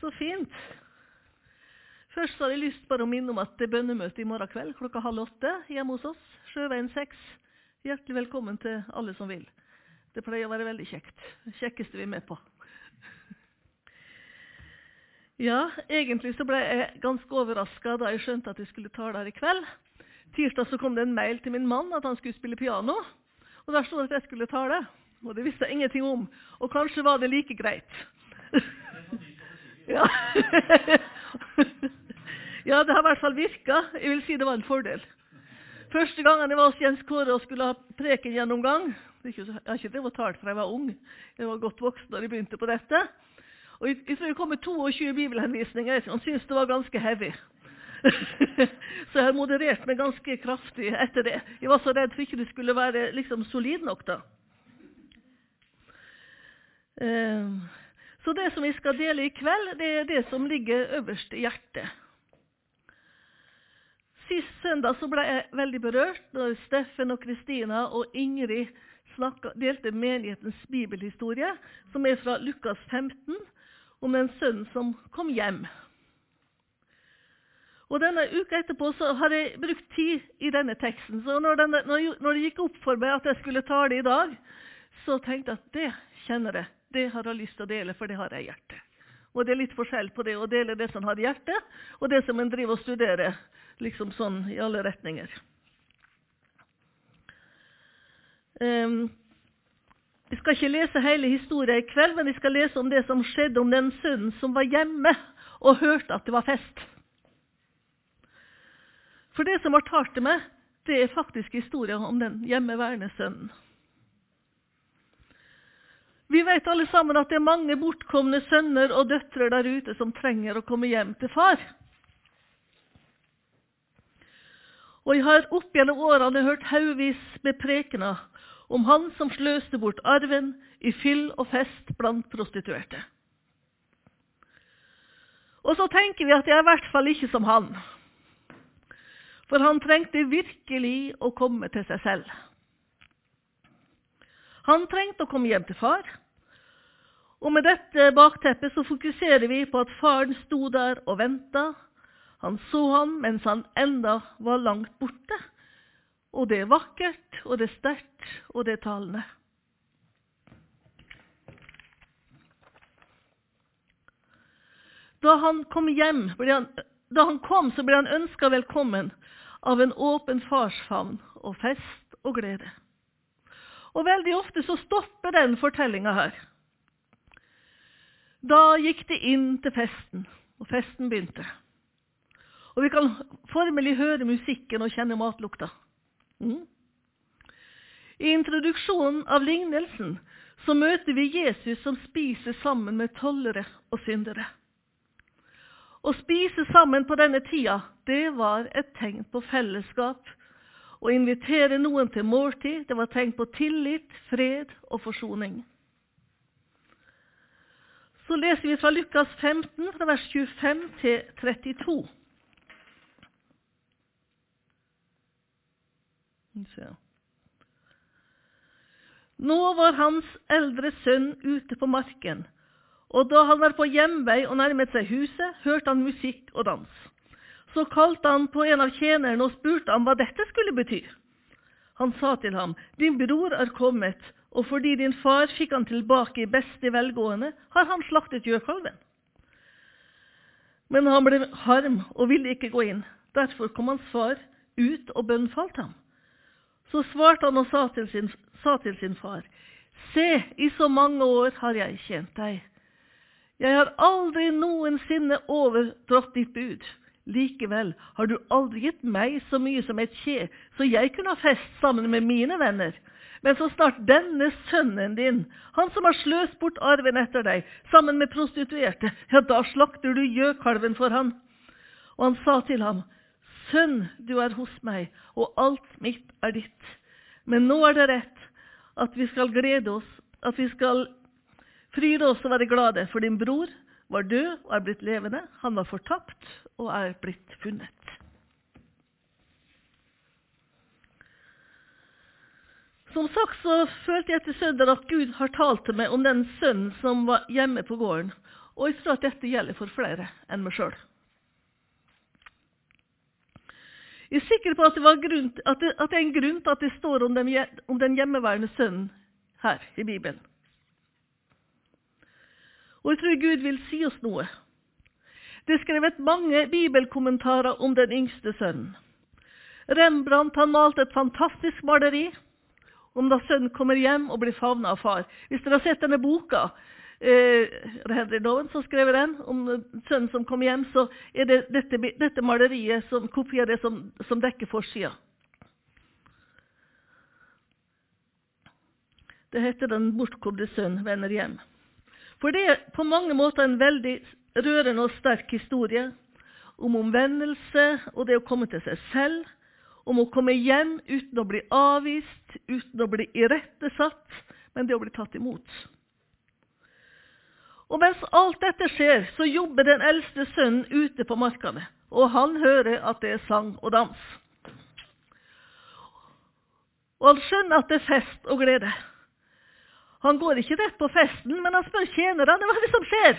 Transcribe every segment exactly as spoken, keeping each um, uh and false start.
Så fint. Først har jeg lyst bare å minne om at det er bønnemøte i morgen kveld klokka halv åtte hjemme hos oss, Sjøveien seks. Hjertelig velkommen til alle som vil. Det pleier å være veldig kjekt. Det kjekkeste vi er med på. Ja, egentlig så ble jeg ganske overrasket da jeg skjønte at jeg skulle tale her i kveld. Tirsdag så kom det en mail til min mann at han skulle spille piano, og der stod det at jeg skulle tale, og det visste jeg ingenting om, og kanskje var det like greit. Ja. Ja, det har i hvert fall virket. Jeg vil si det var en fordel. Første gangen jeg var hos Jens Kåre og skulle ha preken gjennomgang, jeg har ikke det var talt fra jeg var ung, jeg var godt voksen da jeg begynte på dette, og jeg, jeg tror det kom med tjueto bibelhenvisninger, han syntes det var ganske heavy. Så jeg har moderert meg ganske kraftig etter det. Jeg var så redd for ikke det skulle være liksom solid nok da. Um, så det som vi skal dele i kveld, det er det som ligger øverst i hjertet. Sist søndag så ble jeg veldig berørt når Steffen og Kristina og Ingrid snakket, delte menighetens bibelhistorie, som er fra Lukas femten, om en sønn som kom hjem. Og denne uka etterpå så har jeg brukt tid i denne teksten, så når, denne, når, jeg, når det gikk opp for meg at jeg skulle tale i dag, så tenkte jeg at det kjenner jeg, det har jeg lyst til å dele, for det har jeg i hjertet. Og det er litt forskjell på det å dele det som har i hjertet, og det som en driver og studerer, liksom sånn i alle retninger. Um, jeg skal ikke lese hele historien i kveld, men jeg skal lese om det som skjedde om den sønnen som var hjemme og hørte at det var fest. For det som har talt til meg, det er faktisk historien om den hjemmeværende sønnen. Vi vet alle sammen at det er mange bortkomne sønner og døtre der ute som trenger å komme hjem til far. Og jeg har opp gjennom årene hørt haugevis med prekener om han som sløste bort arven i fyll og fest blant prostituerte. Og så tenker vi at det er i hvert fall ikke som han. For han trengte virkelig å komme til seg selv. Han trengte å komme hjem til far. Og med dette bakteppet så fokuserer vi på at faren sto der og ventet. Han så han mens han enda var langt borte. Og det er vakkert, og det er sterkt, og det er talende. Da han kom hjem, ble han, da han kom, så ble han ønsket velkommen av en åpen farsfavn og fest og glede. Og veldig ofte så stopper den fortellingen her. Da gikk de inn til festen, og festen begynte. Og vi kan formelig høre musikken og kjenne matlukta. Mm. I introduksjonen av lignelsen så møter vi Jesus som spiser sammen med tollere og syndere. Å spise sammen på denne tida, det var et tegn på fellesskap. Å invitere noen til måltid, det var tegn på tillit, fred og forsoning. Så leser vi fra Lukas femten, fra vers tjuefem til trettito. Nå var hans eldre sønn ute på marken, og da han var på hjemvei og nærmet seg huset, hørte han musikk og dans. Så kalte han på en av tjenerne og spurte ham hva dette skulle bety. Han sa til ham, din bror er kommet, og fordi din far fikk han tilbake i beste velgående, har han slaktet gjøkalven. Men han ble harm og ville ikke gå inn. Derfor kom hans far ut og bønnfalt ham. Så svarte han og sa til sin, sa til sin far, se, i så mange år har jeg tjent deg. Jeg har aldri noensinne overtrådt ditt bud. Likevel har du aldri gitt meg så mye som et kje, så jeg kunne ha fest sammen med mine venner. Men så snart denne sønnen din, han som har sløst bort arven etter deg, sammen med prostituerte, ja, da slakter du gjøkalven for han. Og han sa til ham, sønn, du er hos meg, og alt mitt er ditt. Men nå er det rett at vi skal glede oss, at vi skal fryde oss og være glade, for din bror var død og er blitt levende, han var fortapt og er blitt funnet. Som sagt så følte jeg til søndag at Gud har talt til meg om den sønnen som var hjemme på gården. Og jeg tror at dette gjelder for flere enn meg selv. Jeg er sikker på at det, var grunn, at det, at det er en grunn til at det står om den, om den hjemmeværende sønnen her i Bibelen. Og jeg tror Gud vil si oss noe. Det er skrevet mange bibelkommentarer om den yngste sønnen. Rembrandt han malte et fantastisk maleri om da sønnen kommer hjem og blir favnet av far. Hvis dere har sett denne boka, eh, Henry Nowen som skrev den, om sønnen som kom hjem, så er det dette, dette maleriet som kopierer det som, som dekker forsida. Det heter Den bortkomne sønn vender hjem. For det er på mange måter en veldig rørende og sterk historie om omvendelse og det å komme til seg selv, om å komme hjem uten å bli avvist, uten å bli irettesatt, men det å bli tatt imot. Og mens alt dette skjer, så jobber den eldste sønnen ute på markene, og han hører at det er sang og dans. Og han skjønner at det er fest og glede. Han går ikke rett på festen, men han spør tjenerne, hva er det som skjer?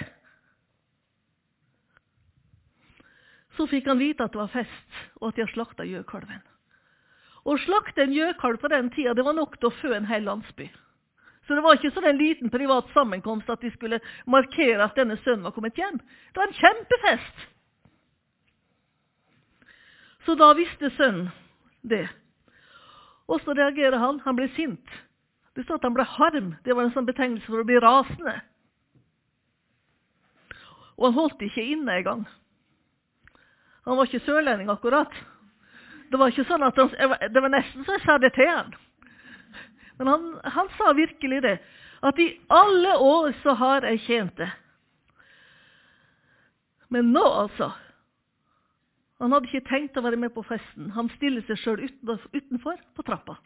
Så fikk han vite at det var fest, og at de har slaktet gjøkalven. Å slakte en gjøkalv på den tida, det var nok til å fø en hel landsby. Så det var ikke sånn en liten privat sammenkomst at de skulle markere at denne sønnen var kommet hjem. Det var en kjempefest. Så da visste sønnen det. Og så reagerer han, han ble sint. Det stod at han ble harm, det var en sånn betegnelse for å bli rasende. Og han holdt ikke inne i gang. Han var ikke sørlending akkurat. Det var ikke sånn at han, det var nesten så jeg sa det til han. Men han, han sa virkelig det, at i alle år så har jeg tjent det. Men nå altså, han hadde ikke tenkt å være med på festen. Han stiller seg selv utenfor, utenfor på trappa.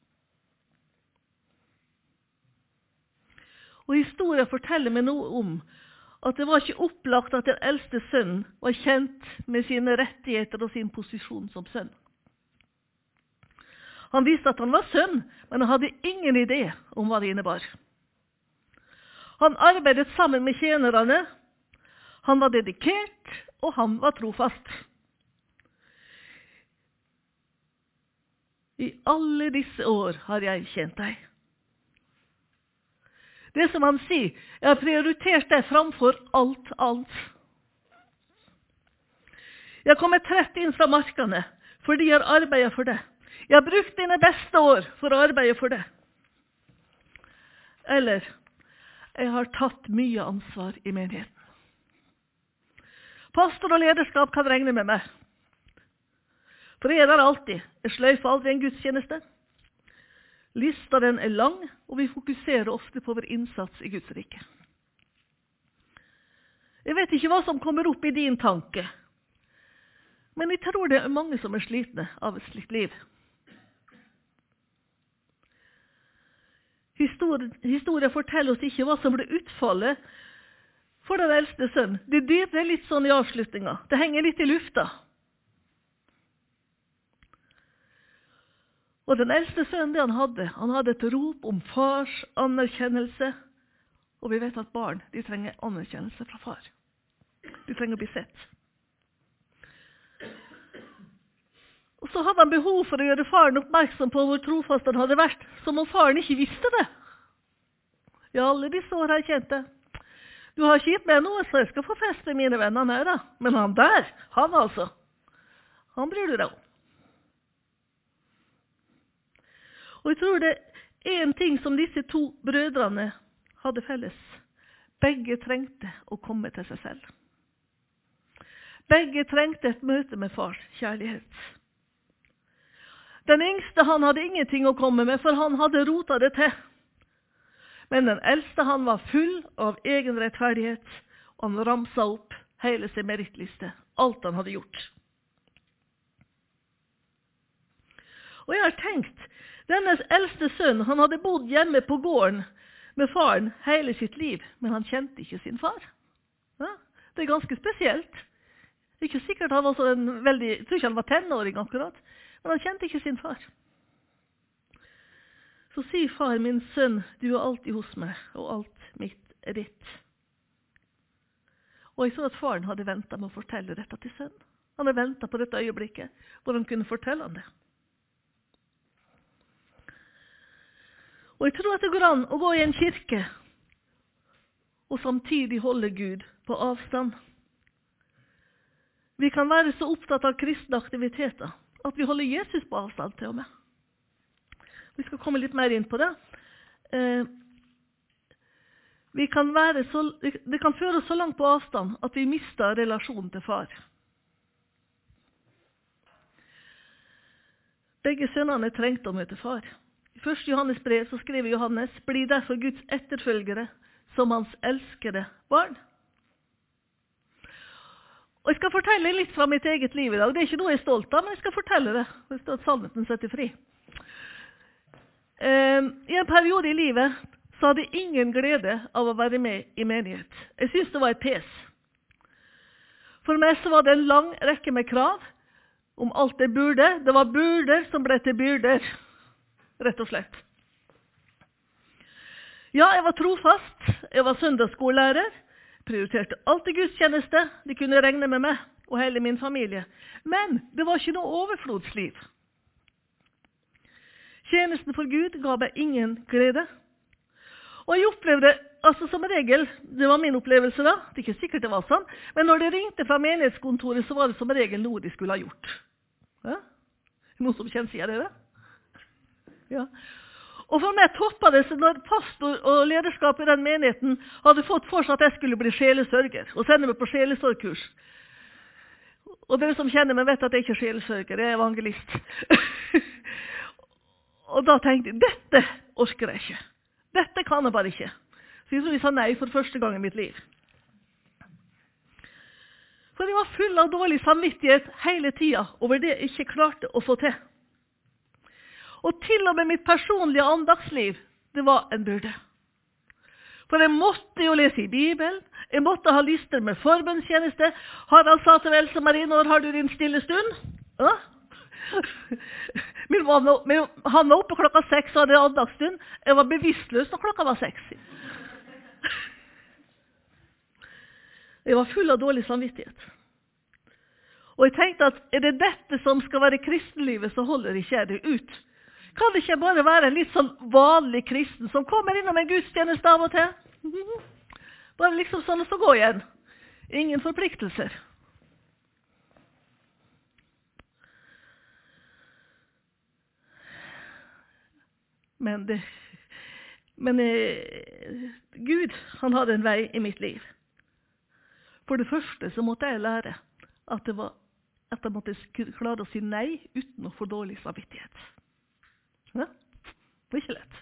Og historien forteller meg noe om at det var ikke opplagt at den eldste sønnen var kjent med sine rettigheter og sin posisjon som sønn. Han visste at han var sønn, men han hadde ingen idé om hva det innebar. Han arbeidet sammen med tjenerne, han var dedikert, og han var trofast. I alle disse år har jeg tjent deg. Det som han sier, jeg har prioritert deg framfor alt annet. Jeg kommer trett inn fra markene, fordi jeg har arbeidet for det. Jeg har brukt dine beste år for å arbeide for det. Eller, jeg har tatt mye ansvar i menigheten. Pastor og lederskap kan regne med meg. For jeg er der alltid. Jeg sløyfer aldri en gudstjeneste. Lista den er lang, og vi fokuserer ofte på vår innsats i Guds rike. Jeg vet ikke hva som kommer opp i din tanke, men jeg tror det er mange som er slitne av et slikt liv. Historien, historien forteller oss ikke hva som ble utfallet for den eldste sønnen. Det dirrer litt sånn i avslutningen. Det henger litt i lufta. Og den eldste sønnen det han hadde, han hadde et rop om fars anerkjennelse. Og vi vet at barn, de trenger anerkjennelse fra far. De trenger å bli sett. Og så hadde han behov for å gjøre faren oppmerksom på hvor trofast han hadde vært, som om faren ikke visste det. Ja, alle disse år har jeg kjent det. Du har ikke gitt meg noe, så jeg skal få fest med mine venner her da. Men han der, han altså, han bryr du deg om. Og jeg tror det er en ting som disse to brødrene hadde felles. Begge trengte å komme til seg selv. Begge trengte et møte med fars kjærlighet. Den yngste han hadde ingenting å komme med, for han hadde rotet det til. Men den eldste han var full av egen rettferdighet, og han ramset opp hele sin merittliste, alt han hadde gjort. Og jeg har tenkt, denne eldste sønn, han hadde bodd hjemme på gården med faren hele sitt liv, men han kjente ikke sin far. Ja, det er ganske spesielt. Det er ikke sikkert han var så en veldig, jeg tror ikke han var tenåring akkurat, men han kjente ikke sin far. Så sier far, min sønn, du er alltid hos meg, og alt mitt er ditt. Og jeg så at faren hadde ventet med å fortelle dette til sønnen. Han hadde ventet på dette øyeblikket, hvor han kunne fortelle ham det. Og jeg tror at det går an å gå i en kirke, og samtidig holde Gud på avstand. Vi kan være så opptatt av kristne aktiviteter, at vi holder Jesus på avstand til og med. Vi skal komme litt mer inn på det. Eh, vi kan være så, det kan føre oss så langt på avstand at vi mister relasjonen til far. Begge sønnene trengte å møte far. I første Johannes brev så skriver Johannes, «Bli derfor Guds etterfølgere som hans elskede barn.» Og jeg skal fortelle litt fra mitt eget liv i dag. Det er ikke noe jeg er stolt av, men jeg skal fortelle det. Det står at sannheten setter fri. Um, I en periode i livet så hadde jeg ingen glede av å være med i menighet. Jeg synes det var et pes. For meg så var det en lang rekke med krav om alt det burde. Det var burder som ble til byrder, rett og slett. Ja, jeg var trofast. Jeg var søndagsskolelærer. Prioriterte alltid gudstjeneste. De kunne regne med meg og hele min familie. Men det var ikke noe overflodsliv. Tjenesten for Gud ga meg ingen glede. Og jeg opplevde, altså som regel, det var min opplevelse da, det er ikke sikkert det var sånn, men når det ringte fra menighetskontoret, så var det som regel noe de skulle ha gjort. Ja? Noen som kjenner sier det det? Ja. Og for meg toppet det seg når pastor og lederskap i den menigheten hadde fått for seg at jeg skulle bli sjelesørger, og sende meg på sjelesorgkurs. Og dere som kjenner meg vet at jeg ikke er sjelesørger, jeg er evangelist. Og da tenkte jeg, dette orker jeg ikke. Dette kan jeg bare ikke. Så jeg sa nei for første gang i mitt liv. For jeg var full av dårlig samvittighet hele tiden over det jeg ikke klarte å få til. Og til og med mitt personlige andagsliv, det var en byrde. For jeg måtte jo lese i Bibelen, jeg måtte ha lister med forbønnstjeneste. Harald sa til Else Marie, når har du din stille stund? Ja. Min var, min, han var oppe klokka seks og hadde andagsstund. Jeg var bevisstløs når klokka var seks. Jeg var full av dårlig samvittighet. Og jeg tenkte at er det dette som skal være kristenlivet, så holder ikke jeg det ut. Kan det ikke bare være en litt sånn vanlig kristen som kommer innom en gudstjeneste av og til? Bare liksom sånn og så gå igjen. Ingen forpliktelser. Men, det, men eh, Gud, han hadde en vei i mitt liv. For det første så måtte jeg lære at, det var, at jeg måtte klare å si nei uten å få dårlig samvittighet. Ja, det var ikke lett.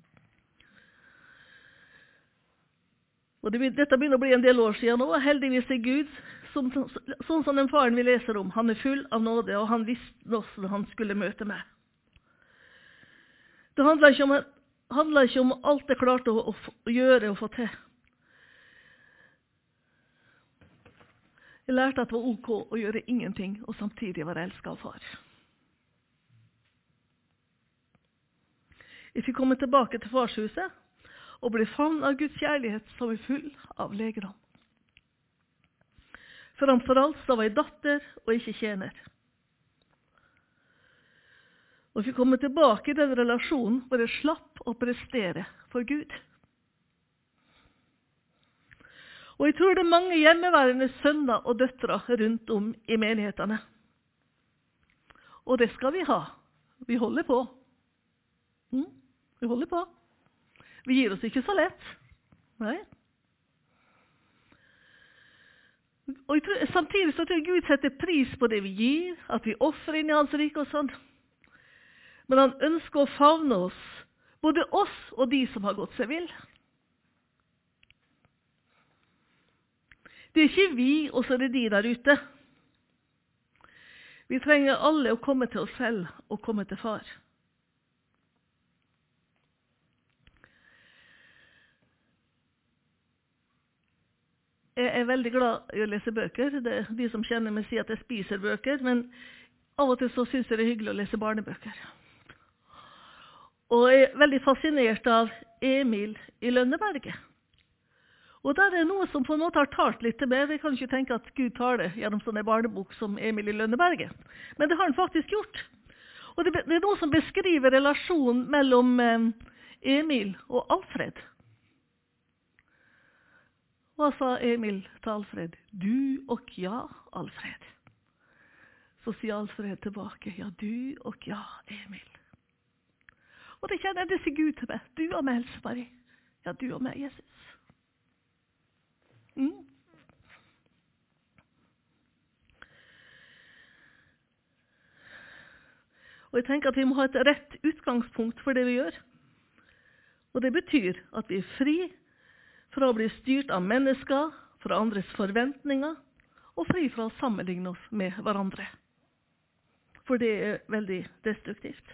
Og det, dette begynner å bli en del år siden nå, og heldigvis er Gud, som, sånn som den faren vi leser om, han er full av nåde, og han visste hvordan han skulle møte meg. Det handler ikke om, handler ikke om alt jeg klarte å, å, å gjøre og få til. Jeg lærte at det var ok å gjøre ingenting, og samtidig være elsket av far. Jeg fikk komme tilbake til farshuset, og ble favnet av Guds kjærlighet som er full av legedom. Framfor alt så var jeg datter og ikke tjener. Og jeg fikk komme tilbake i den relasjonen hvor jeg slapp å prestere for Gud. Og jeg tror det er mange hjemmeværende sønner og døtre rundt om i menighetene. Og det skal vi ha. Vi holder på. Mm, vi holder på. Vi gir oss ikke så lett. Nei. Og jeg tror, samtidig så tror jeg Gud setter pris på det vi gir, at vi offrer inn i hans rike og sånn. Men han ønsker å favne oss, både oss og de som har gått seg vill. Det er ikke vi, og så er det de der ute. Vi trenger alle å komme til oss selv og komme til far. Jeg er veldig glad i å lese bøker. Det er de som kjenner meg sier at jeg spiser bøker, men av og til så synes jeg det er hyggelig å lese barnebøker. Og jeg er veldig fascinert av Emil i Lønneberget. Og der er noe som på en måte har talt litt til meg. Vi kan ikke tenke at Gud tar det gjennom sånne barnebok som Emil i Lønneberget. Men det har han faktisk gjort. Og det, det er noe som beskriver relasjonen mellom eh, Emil og Alfred. Hva sa Emil til Alfred? Du og ja, Alfred. Så sier Alfred tilbake, ja, du og ja, Emil. Og det kjenner det sier Gud til meg. Du og meg, Else Marie. Ja, du og meg, Jesus. Mm. Og jeg tenker at vi må ha et rett utgangspunkt for det vi gjør. Og det betyr at vi er fri fra å bli styrt av mennesker, fra andres forventninger, og fri fra å sammenligne oss med hverandre. For det er veldig destruktivt.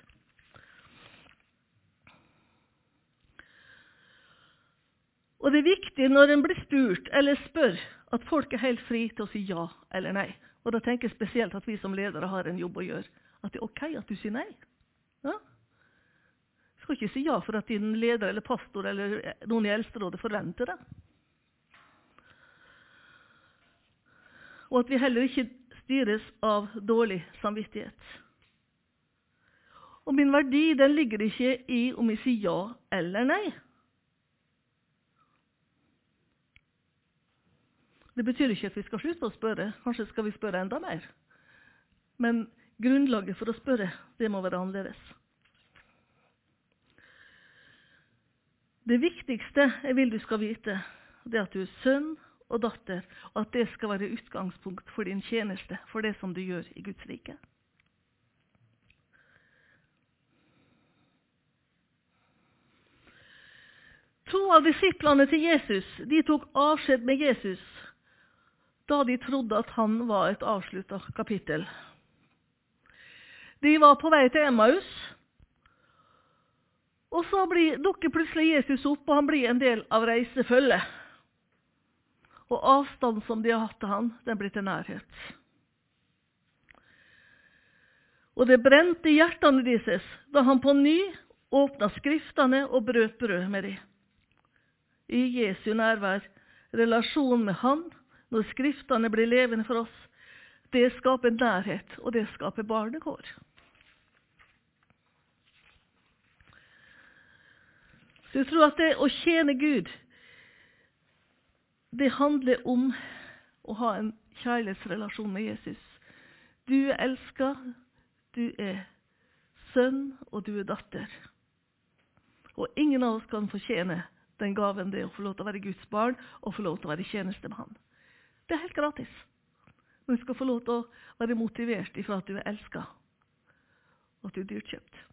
Og det er viktig når en blir spurt eller spør at folk er helt fri til å si ja eller nei. Og da tenker jeg spesielt at vi som ledere har en jobb å gjøre. At det er ok at du sier nei. Ja? Du skal ikke si ja for at din leder eller pastor eller noen i eldsterådet forventer det. Og at vi heller ikke styres av dårlig samvittighet. Og min verdi, den ligger ikke i om jeg sier ja eller nei. Det betyr ikke at vi skal slutte å spørre. Kanskje skal vi spørre enda mer. Men grunnlaget for å spørre, det må være annerledes. Det viktigste jeg vil du skal vite, det er at du er sønn og datter, og at det skal være utgangspunkt for din tjeneste, for det som du gjør i Guds rike. To av disiplene til Jesus, de tok avskjed med Jesus, da de trodde at han var et avsluttet kapittel. De var på vei til Emmaus, og så blir, dukker plutselig Jesus opp, og han blir en del av reisefølget. Og avstanden som de har hatt til han, den blir til nærhet. Og det brente i hjertene deres, da han på ny åpnet skriftene og brøt brød med dem. I Jesu nærvær, relasjon med han, når skriftene blir levende for oss, det skaper nærhet, og det skaper barnekår. Så jeg tror at det å tjene Gud, det handler om å ha en kjærlighetsrelasjon med Jesus. Du er elsket, du er sønn, og du er datter. Og ingen av oss kan fortjene den gaven det er å få lov til å være Guds barn, og få lov til å være i tjeneste med han. Det er helt gratis. Men du skal få lov til å være motivert ifra at du er elsket, og at du er dyrkjøpt.